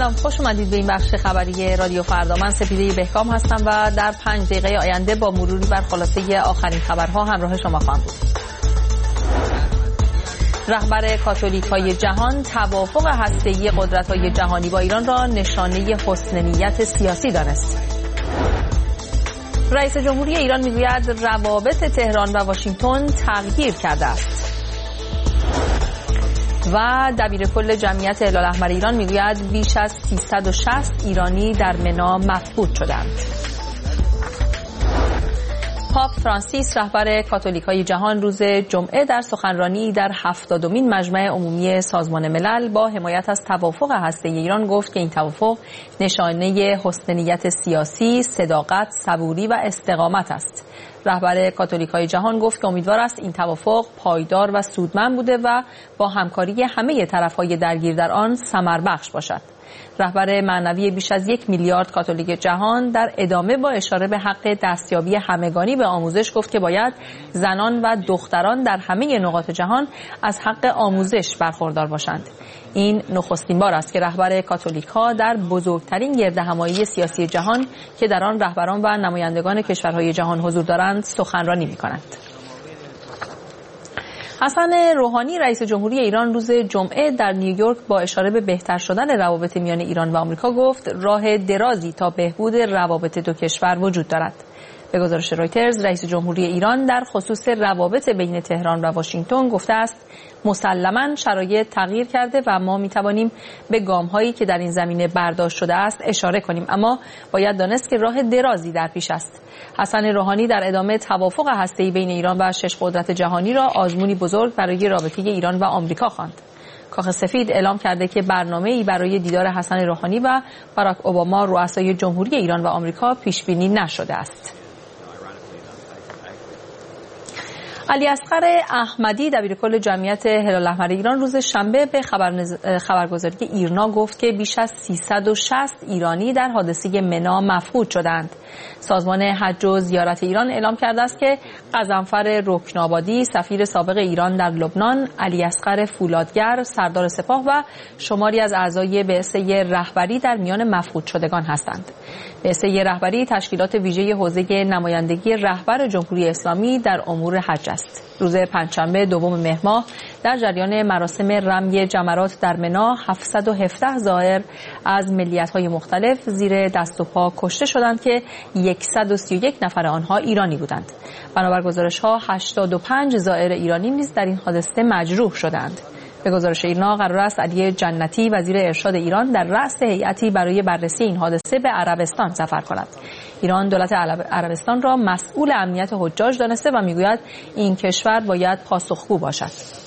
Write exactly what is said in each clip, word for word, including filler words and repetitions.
سلام، خوش اومدید به این بخش خبری رادیو فردا. من سپیده بهکام هستم و در پنج دقیقه آینده با مروری بر خلاصه آخرین خبرها همراه شما خواهم بود. رهبر کاتولیک‌های جهان توافق هسته‌ای قدرت‌های جهانی با ایران را نشانه حسن نیت سیاسی دانست. رئیس جمهوری ایران میگوید روابط تهران و واشنگتن تغییر کرده است. و دبیرکل جمعیت هلال احمر ایران میگوید بیش از سیصد و شصت ایرانی در منا مفقود شدند. پاپ فرانسیس رهبر کاتولیک‌های جهان روز جمعه در سخنرانی در هفتادمین مجمع عمومی سازمان ملل با حمایت از توافق هسته‌ای ایران گفت که این توافق نشانه حسن نیت سیاسی، صداقت، صبوری و استقامت است. رهبر کاتولیک‌های جهان گفت که امیدوار است این توافق پایدار و سودمند بوده و با همکاری همه طرف‌های درگیر در آن ثمربخش باشد. رهبر معنوی بیش از یک میلیارد کاتولیک جهان در ادامه با اشاره به حق دستیابی همگانی به آموزش گفت که باید زنان و دختران در همه نقاط جهان از حق آموزش برخوردار باشند. این نخستین بار است که رهبر کاتولیک‌ها در بزرگترین گردهمایی سیاسی جهان که در آن رهبران و نمایندگان کشورهای جهان حضور دارند سخنرانی می‌کنند. حسن روحانی رئیس جمهوری ایران روز جمعه در نیویورک با اشاره به بهتر شدن روابط میان ایران و آمریکا گفت راه درازی تا بهبود روابط دو کشور وجود دارد. به گزارش رویترز رئیس جمهوری ایران در خصوص روابط بین تهران و واشنگتن گفته است مسلماً شرایط تغییر کرده و ما میتوانیم به گام‌هایی که در این زمینه برداشت شده است اشاره کنیم، اما باید دانست که راه درازی در پیش است. حسن روحانی در ادامه توافق هسته‌ای بین ایران و شش قدرت جهانی را آزمونی بزرگ برای رابطه ایران و آمریکا خواند. کاخ سفید اعلام کرده که برنامه‌ای برای دیدار حسن روحانی و باراک اوباما رؤسای جمهوری ایران و آمریکا پیش بینی نشده است. علی اصغر احمدی دبیرکل جمعیت هلال احمر ایران روز شنبه به خبرنز... خبرگزاری ایرنا گفت که بیش از سیصد و شصت ایرانی در حادثه منا مفقود شدند. سازمان حج و زیارت ایران اعلام کرده است که غضنفر رکنابادی سفیر سابق ایران در لبنان، علی اصغر فولادگر سردار سپاه و شماری از اعضای بعثه رهبری در میان مفقود شدگان هستند. بعثه رهبری تشکیلات ویژه حوزه نمایندگی رهبر جمهوری اسلامی در امور حج است. روز پنجشنبه دوم مهر ماه در جریان مراسم رمی جمرات در منا هفتصد و هفده زائر از ملیت‌های مختلف زیر دست و پا کشته شدند که صد و سی و یک نفر آنها ایرانی بودند. بنابر گزارش‌ها هشتاد و پنج زائر ایرانی نیز در این حادثه مجروح شدند. به گزارش ایرنا قرار است علی جنتی وزیر ارشاد ایران در رأس هیئتی برای بررسی این حادثه به عربستان سفر کند. ایران دولت عربستان را مسئول امنیت حجاج دانسته و میگوید این کشور باید پاسخگو باشد.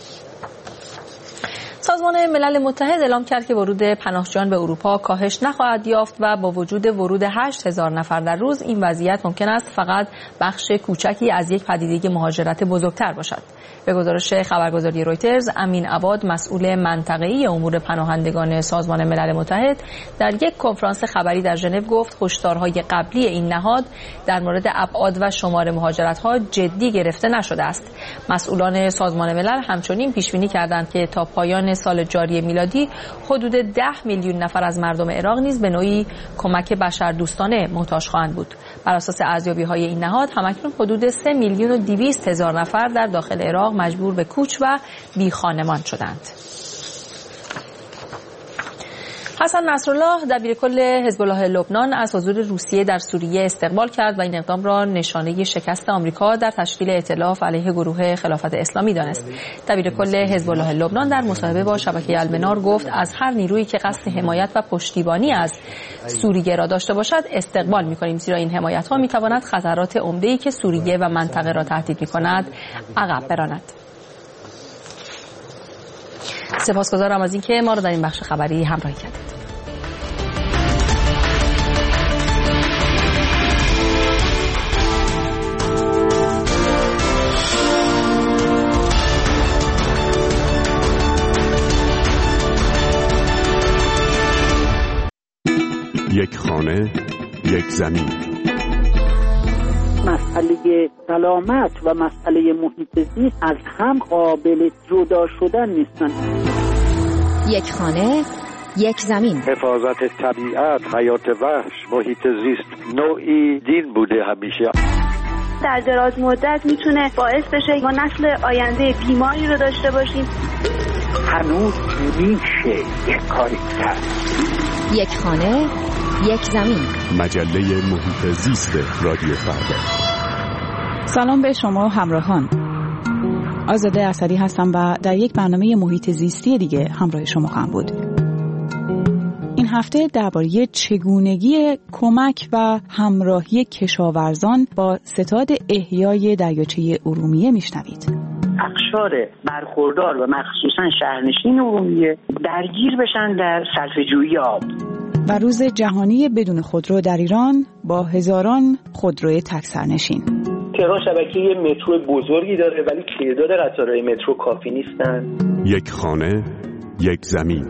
سازمان ملل متحد اعلام کرد که ورود پناهجویان به اروپا کاهش نخواهد یافت و با وجود ورود هشت هزار نفر در روز این وضعیت ممکن است فقط بخش کوچکی از یک پدیده مهاجرت بزرگتر باشد. به گزارش خبرگزاری رویترز امین عواد مسئول منطقه‌ای امور پناهندگان سازمان ملل متحد در یک کنفرانس خبری در ژنو گفت هشدارهای قبلی این نهاد در مورد ابعاد و شمار مهاجرت‌ها جدی گرفته نشده است. مسئولان سازمان ملل همچنین پیش بینی کردند که تا پایان سال جاری میلادی حدود ده میلیون نفر از مردم عراق نیز به نوعی کمک بشردوستانه محتاج خواهند بود. بر اساس ارزیابی‌های این نهاد همکنون حدود سه میلیون و دویست هزار نفر در داخل عراق مجبور به کوچ و بیخانمان شدند. حسن نصرالله دبیرکل حزب الله لبنان از حضور روسیه در سوریه استقبال کرد و این اقدام را نشانه شکست آمریکا در تشکیل ائتلاف علیه گروه خلافت اسلامی دانست. دبیرکل حزب الله لبنان در مصاحبه با شبکه المنار گفت از هر نیرویی که قصد حمایت و پشتیبانی از سوریه را داشته باشد استقبال می‌کنیم، زیرا این حمایت‌ها می‌تواند خطرات عمده‌ای که سوریه و منطقه را تهدید می‌کند عقب براند. سپاسگزارم از اینکه ما را در این بخش خبری همراهی کردید. یک خانه، یک زمین. مسئله سلامت و مسئله محیط زیست از هم قابل جدا شدن نیستن. یک خانه، یک زمین. حفاظت طبیعت، حیات وحش، محیط زیست نوعی دین بوده همیشه. در دراز مدت میتونه باعث بشه ما نسل آینده بیماری رو داشته باشیم. هنوز میشه یک کاری کرد. یک خانه، یک زمین. مجله محیط زیست رادیو فردا. سلام به شما همراهان. آزاده اسدی هستم و در یک برنامه محیط زیستی دیگه همراه شما خواهم بود. این هفته درباره چگونگی کمک و همراهی کشاورزان با ستاد احیای دریاچه ارومیه میشنوید. اقشار برخوردار و مخصوصا شهرنشین ارومیه درگیر بشن در صرفه‌جویی آب. و روز جهانی بدون خودرو در ایران با هزاران خودروی تک سرنشین. تهران شبکه مترو بزرگی داره ولی تعداد قطارهای مترو کافی نیستن. یک خانه، یک زمین.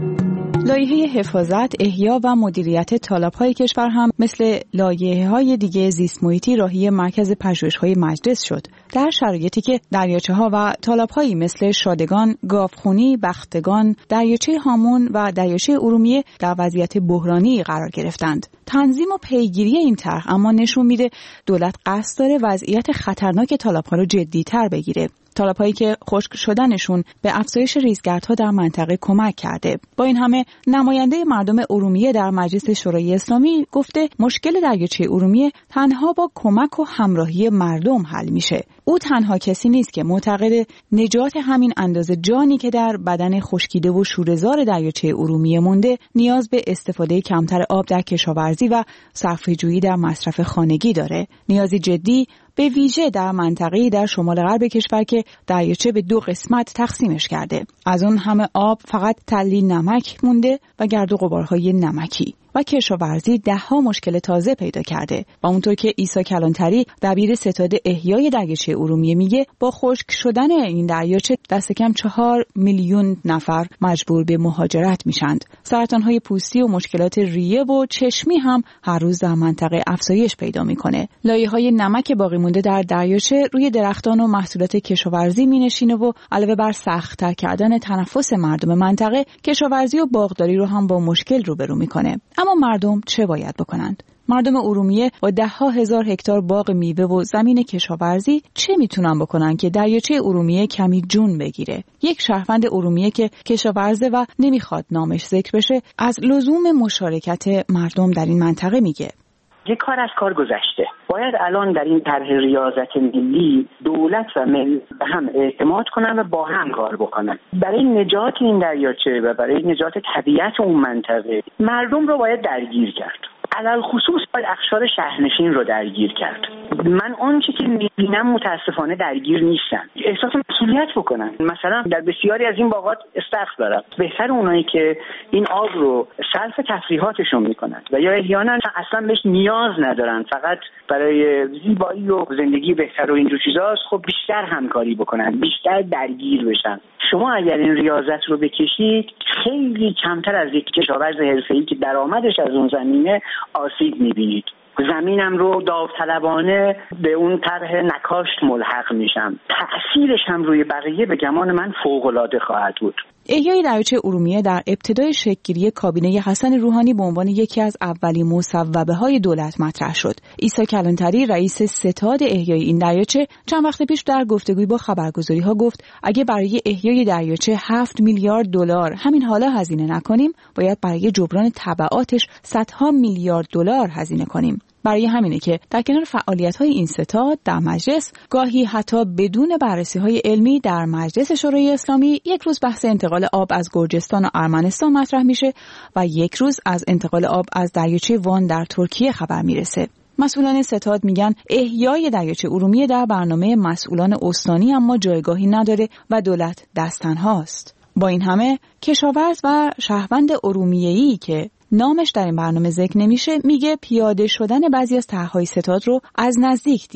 لایحه حفاظت، احیا و مدیریت تالاب‌های کشور هم مثل لایحه‌های دیگه زیست محیطی راهی مرکز پژوهش‌های مجلس شد. در شرایطی که دریاچه‌ها و تالاب‌هایی مثل شادگان، گاوخونی، بختگان، دریاچه هامون و دریاچه ارومیه در وضعیت بحرانی قرار گرفتند. تنظیم و پیگیری این طرح اما نشون میده دولت قصد داره وضعیت خطرناک تالاب‌ها رو جدی‌تر بگیره. تالاب‌هایی که خشک شدنشون به افزایش ریزگردها در منطقه کمک کرده. با این همه نماینده مردم ارومیه در مجلس شورای اسلامی گفته مشکل دریاچه ارومیه تنها با کمک و همراهی مردم حل میشه. او تنها کسی نیست که معتقد نجات همین اندازه جانی که در بدن خشکیده و شوره‌زار دریاچه ارومیه مونده نیاز به استفاده کمتر آب در کشاورزی و صرفه‌جویی در مصرف خانگی داره. نیازی جدی به ویژه در منطقه‌ای در شمال غرب کشور که دریاچه به دو قسمت تقسیمش کرده. از اون همه آب فقط تلی نمک مونده و گرد و غبارهای نمکی. و کشاورزی ده ها مشکل تازه پیدا کرده و اونطور که عیسی کلانتری دبیر ستاد احیای دریاچه ارومیه میگه با خشک شدن این دریاچه دست کم چهار میلیون نفر مجبور به مهاجرت میشند. سرطانهای پوستی و مشکلات ریه و چشمی هم هر روز در منطقه افزایش پیدا میکنه. لایه‌های نمک باقی مونده در دریاچه روی درختان و محصولات کشاورزی مینشینه و علاوه بر سخت‌تر کردن تنفس مردم منطقه، کشاورزی و باغداری رو هم با مشکل روبرو میکنه. اما مردم چه باید بکنند؟ مردم ارومیه با ده ها هزار هکتار باغ میوه و زمین کشاورزی چه میتونن بکنن که دریاچه ارومیه کمی جون بگیره؟ یک شهروند ارومیه که کشاورزه و نمیخواد نامش ذکر بشه از لزوم مشارکت مردم در این منطقه میگه. یک کار از کار گذشته. باید الان در این طرح ریاضت ملی دولت و ملت به هم اعتماد کنن و با هم کار بکنن. برای نجات این دریاچه و برای نجات طبیعت اون منطقه مردم رو باید درگیر کرد. علل خصوص باید اقشار شهرنشین رو درگیر کرد. من آنچه که میبینم متاسفانه درگیر نیستن. احساس مسئولیت بکنن. مثلا در بسیاری از این باغات استخر دارن. بهتر اونایی که این آب رو صرف تفریحاتشون میکنن و یا احیانا اصلا بهش نیاز ندارن، فقط برای زیبایی و زندگی بهتر و اینجور چیزاست، خب بیشتر همکاری بکنن، بیشتر درگیر بشن. شما اگر این ریاضت رو بکشید خیلی کمتر از یک کشاورز حرفه‌ای که درآمدش از اون زمینه آسیب میبینید. زمینم رو داوطلبانه به اون طرح نکاشت ملحق میشم. تأثیرش هم روی بقیه به گمان من فوق‌العاده خواهد بود. احیای دریاچه ارومیه در ابتدای شکل‌گیری کابینه حسن روحانی به عنوان یکی از اولین مصوبه‌های دولت مطرح شد. عیسی کلانتری رئیس ستاد احیای این دریاچه چند وقت پیش در گفتگویی با خبرگزاری‌ها گفت اگه برای احیای دریاچه هفت میلیارد دلار همین حالا هزینه نکنیم، باید برای جبران تبعاتش صدها میلیارد دلار هزینه کنیم. برای همینه که در کنار فعالیت‌های این ستاد در مجلس گاهی حتی بدون بررسی‌های علمی در مجلس شورای اسلامی یک روز بحث انتقال آب از گرجستان و ارمنستان مطرح میشه و یک روز از انتقال آب از دریاچه وان در ترکیه خبر میرسه. مسئولان ستاد میگن احیای دریاچه ارومیه در برنامه مسئولان استانی اما جایگاهی نداره و دولت دست تنهاست. با این همه کشاورز و شهروند ارومیه‌ای که نامش در این برنامه ذکر نمیشه میگه پیاده شدن بعضی از طرح‌های ستاد رو از نزدیک دیده.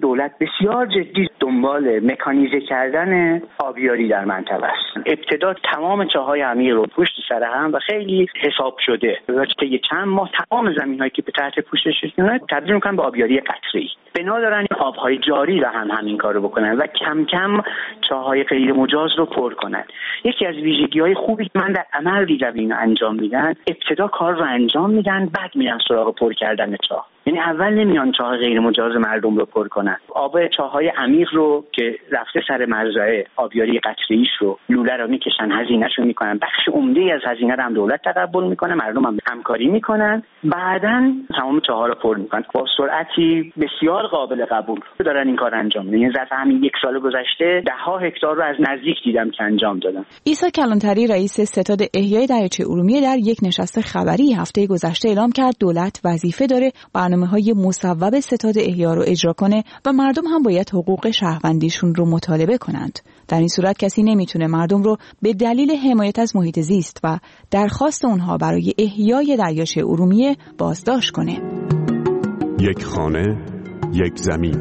دولت بسیار جدی دنبال مکانیزه کردن آبیاری در منطقه است. ابتدا تمام چاهای عمیق رو پشت سر هم و خیلی حساب شده طی چند ماه تمام زمین‌هایی که به تحت پوشششون تبدیل می‌کنن به آبیاری قطره‌ای. بنا دارن آب‌های جاری رو هم همین کارو بکنن و کم کم چاهای غیر مجاز رو پر کنن. یکی از ویژگی‌های خوبی که من در عمل دیدم اینو انجام میدن، ابتدا کار رو انجام میدن بعد میرن سراغ پر کردن چاه. یعنی اول نمیان چاه غیر مجاز مردم رو پر کنن. آب چاهای عمیق رو که رفته سر مزرعه آبیاری قطره‌ایش رو لوله رو میکشن، هزینه‌شو میکنن، بخش عمده‌ای از هزینه رو هم دولت تقبل میکنه، مردم هم همکاری میکنن، بعداً تمام چاها رو پر میکنن با سرعتی بسیار قابل قبول دارن این کار انجام میدن. یعنی ظرف همین یک سال گذشته ده ها هکتار رو از نزدیک دیدم که انجام دادن. عیسی کلانتری رئیس ستاد احیای دریاچه ارومیه در یک نشست خبری هفته گذشته اعلام کرد دولت وظیفه داره برنامه‌های مصوب ستاد احیا رو اجرا کنه و مردم هم باید حقوق شهروندیشون رو مطالبه کنند. در این صورت کسی نمیتونه مردم رو به دلیل حمایت از محیط زیست و درخواست اونها برای احیای دریاچه ارومیه بازداشت کنه. یک خانه، یک زمین.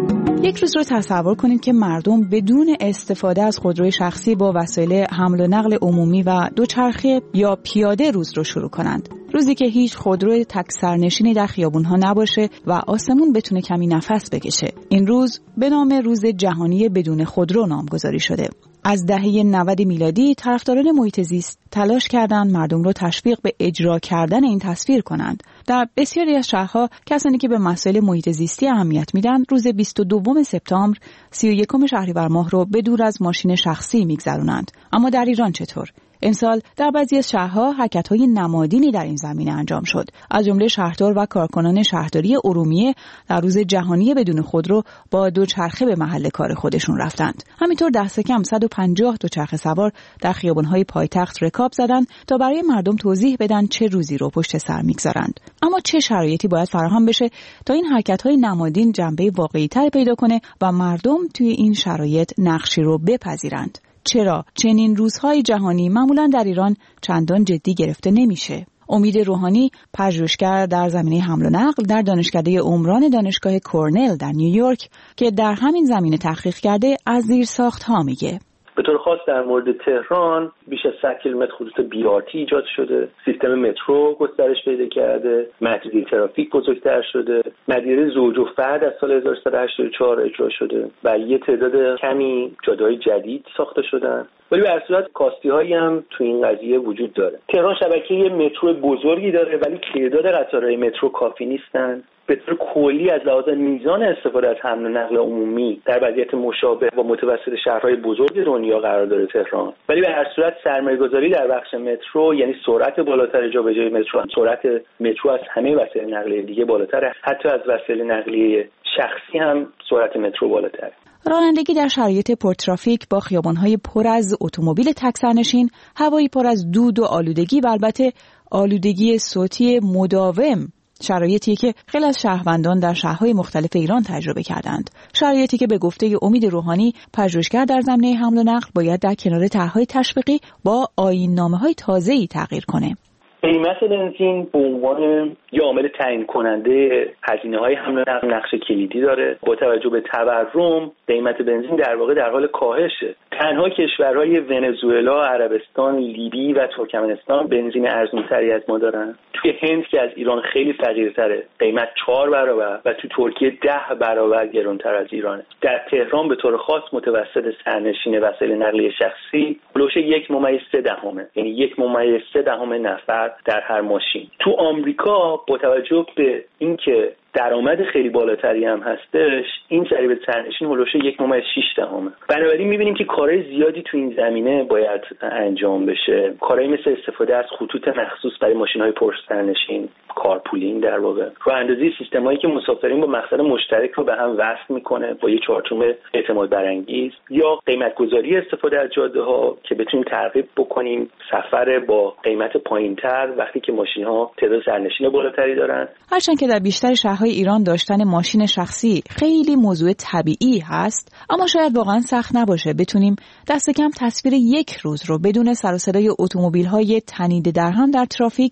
یک روز رو تصور کنید که مردم بدون استفاده از خودروی شخصی با وسایل حمل و نقل عمومی و دوچرخه یا پیاده روز رو شروع کنند. روزی که هیچ خودروی تک سرنشینی در خیابون‌ها نباشه و آسمون بتونه کمی نفس بکشه. این روز به نام روز جهانی بدون خودرو نامگذاری شده. از دهه نود میلادی طرفداران محیط زیست تلاش کردند مردم رو تشویق به اجرا کردن این تصویر کنند. در بسیاری از شهرها کسانی که به مسائل محیط زیستی اهمیت میدن روز بیست و دوم سپتامبر سی و یکم شهریور ماه رو به دور از ماشین شخصی میگذرونند. اما در ایران چطور؟ امسال در بعضی از شهرها حرکت‌های نمادینی در این زمینه انجام شد. از جمله شهردار و کارکنان شهرداری ارومیه در روز جهانی بدون خودرو با دوچرخه به محل کار خودشون رفتند. همینطور دست کم صد و پنجاه دوچرخه سوار در خیابان‌های پایتخت رکاب زدند تا برای مردم توضیح بدن چه روزی رو پشت سر می‌گذارند. اما چه شرایطی باید فراهم بشه تا این حرکت‌های نمادین جنبه واقعی‌تر پیدا کنه و مردم توی این شرایط نقشی رو بپذیرند؟ چرا چنین روزهای جهانی معمولاً در ایران چندان جدی گرفته نمیشه؟ امید روحانی، پژوهشگر در زمینه حمل و نقل در دانشکده عمران دانشگاه کورنل در نیویورک که در همین زمینه تحقیق کرده، از زیرساخت‌ها میگه. به طور خاص در مورد تهران بیش از صد کیلومتر خطوط بی آر تی ایجاد شده، سیستم مترو گسترش پیدا کرده، مدیریت ترافیک بزرگتر شده، مدیریت زوج و فرد از سال هزار و سیصد و هشتاد و چهار اجرا شده و یه تعداد کمی جاده‌های جدید ساخته شدن. ولی به هر صورت کاستی‌هایی هم تو این قضیه وجود داره. تهران شبکه مترو بزرگی داره ولی تعداد قطارهای مترو کافی نیستن. به طور کلی از لحاظ میزان استفاده از حمل و نقل عمومی در وضعیت مشابه با متوسط شهرهای بزرگ دنیا قرار داره تهران. ولی به هر صورت سرمایه‌گذاری در بخش مترو، یعنی سرعت بالاتر جابجایی مترو، سرعت مترو از همه وسایل نقلیه دیگه بالاتره، حتی از وسایل نقلیه شخصی هم سرعت مترو بالاتره. رانندگی در شرایط پرترافیک با خیابان‌های پر از اتومبیل تک سرنشین، هوایی پر از دود و آلودگی و البته آلودگی صوتی مداوم، شرایطی که خیلی از شهروندان در شهرهای مختلف ایران تجربه کردند. شرایطی که به گفته امید روحانی، پژوهشگر در زمینه حمل و نقل، باید در کنار طرح‌های تشویقی با آیین‌نامه‌های تازه‌ای تغییر کنه. قیمت بنزین به عنوان یه عامل تعیین کننده هزینه‌های حمل و نقل نقش کلیدی داره. با توجه به تورم، قیمت بنزین در واقع در حال کاهشه. تنها کشورهای ونزوئلا، عربستان، لیبی و ترکمنستان بنزین ارزان‌تری از ما دارن. توی هند که از ایران خیلی فقیرتره، قیمت چهار برابر و تو ترکیه ده برابر گرانتر از ایرانه. در تهران به طور خاص متوسط سرنشین وسایل نقلیه شخصی هلوش یک ممیز سه دهمه، یعنی یک ممیز سه دهم نفر در هر ماشین. تو آمریکا با توجه به اینکه درآمد خیلی بالاتری هم هستش، این ضریب سرنشین هلوش یک ممیز شش دهمه. بنابراین می‌بینیم که کارهای زیادی تو این زمینه باید انجام بشه. کارهایی مثل استفاده از خطوط مخصوص برای ماشین‌های پرسرنشین، کارپولینگ در واقع، راه‌اندازی سیستمایی که مسافرین با مقصد مشترک رو به هم وصل می‌کنه با یه چارچوب اعتماد برانگیز، یا قیمت‌گذاری استفاده از جاده‌ها که بتونیم ترغیب بکنیم سفر با قیمت پایین‌تر وقتی که ماشین‌ها تعداد سرنشین بالاتری دارن. هرچند که در بیشتر شهرهای ایران داشتن ماشین شخصی خیلی موضوع طبیعی هست، اما شاید واقعا سخت نباشه بتونیم دست کم تصویر یک روز رو بدون سر و صدای اتومبیل‌های تنیده در هم در ترافیک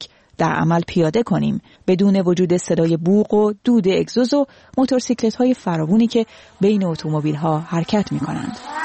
در عمل پیاده کنیم بدون وجود صدای بوق و دود اگزوز و موتورسیکلت های فراوانی که بین اتومبیل ها حرکت می کنند.